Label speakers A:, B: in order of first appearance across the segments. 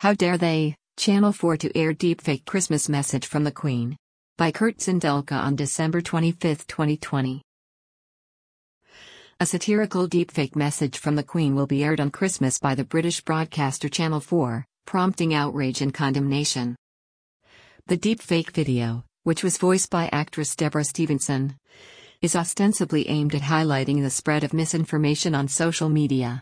A: How Dare They, Channel 4 to air deepfake Christmas message from the Queen. By Kurt Zindelka on December 25, 2020. A satirical deepfake message from the Queen will be aired on Christmas by the British broadcaster Channel 4, prompting outrage and condemnation. The deepfake video, which was voiced by actress Deborah Stevenson, is ostensibly aimed at highlighting the spread of misinformation on social media.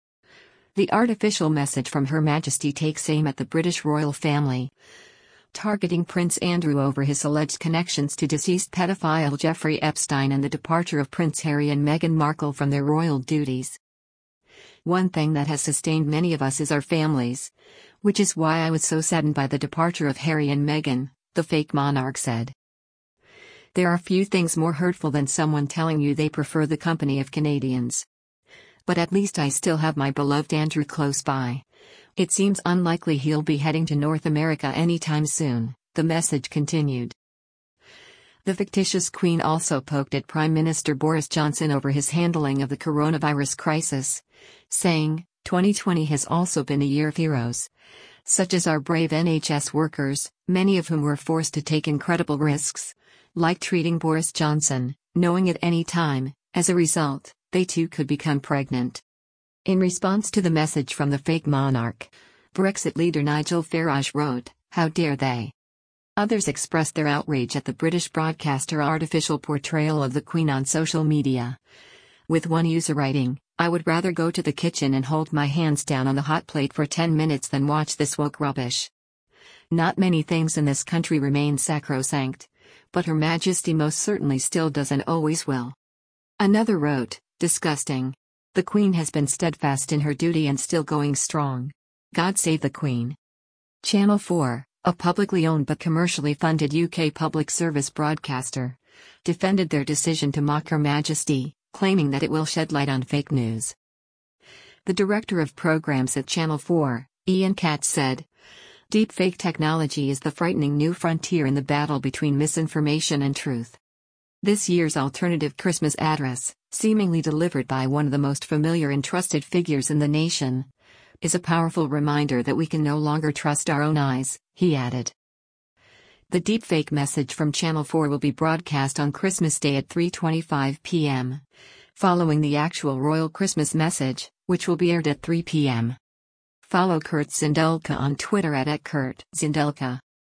A: The artificial message from Her Majesty takes aim at the British royal family, targeting Prince Andrew over his alleged connections to deceased pedophile Jeffrey Epstein and the departure of Prince Harry and Meghan Markle from their royal duties. One thing that has sustained many of us is our families, which is why I was so saddened by the departure of Harry and Meghan, the fake monarch said. There are few things more hurtful than someone telling you they prefer the company of Canadians. But at least I still have my beloved Andrew close by. It seems unlikely he'll be heading to North America anytime soon, the message continued. The fictitious Queen also poked at Prime Minister Boris Johnson over his handling of the coronavirus crisis, saying, "2020 has also been a year of heroes, such as our brave NHS workers, many of whom were forced to take incredible risks, like treating Boris Johnson, knowing at any time, as a result, they too could become pregnant." In response to the message from the fake monarch, Brexit leader Nigel Farage wrote, "How dare they?" Others expressed their outrage at the British broadcaster artificial portrayal of the Queen on social media, with one user writing, "I would rather go to the kitchen and hold my hands down on the hot plate for 10 minutes than watch this woke rubbish. Not many things in this country remain sacrosanct, but Her Majesty most certainly still does and always will." Another wrote, "Disgusting. The Queen has been steadfast in her duty and still going strong. God save the Queen." Channel 4, a publicly owned but commercially funded UK public service broadcaster, defended their decision to mock Her Majesty, claiming that it will shed light on fake news. The director of programs at Channel 4, Ian Katz said, "Deepfake technology is the frightening new frontier in the battle between misinformation and truth. This year's alternative Christmas address, seemingly delivered by one of the most familiar and trusted figures in the nation, is a powerful reminder that we can no longer trust our own eyes," he added. The deepfake message from Channel 4 will be broadcast on Christmas Day at 3:25 p.m., following the actual royal Christmas message, which will be aired at 3 p.m. Follow Kurt Zindelka on Twitter at @KurtZindelka.